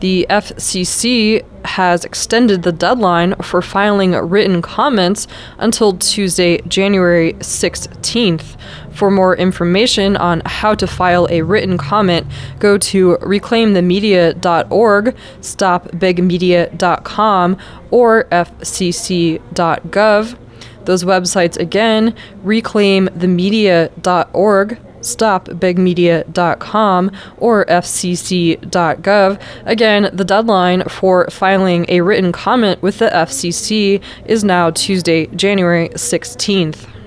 The FCC has extended the deadline for filing written comments until Tuesday, January 16th. For more information on how to file a written comment, go to reclaimthemedia.org, stopbigmedia.com, or fcc.gov. Those websites again, reclaimthemedia.org, stopbigmedia.com, or fcc.gov. Again, the deadline for filing a written comment with the FCC is now Tuesday, January 16th.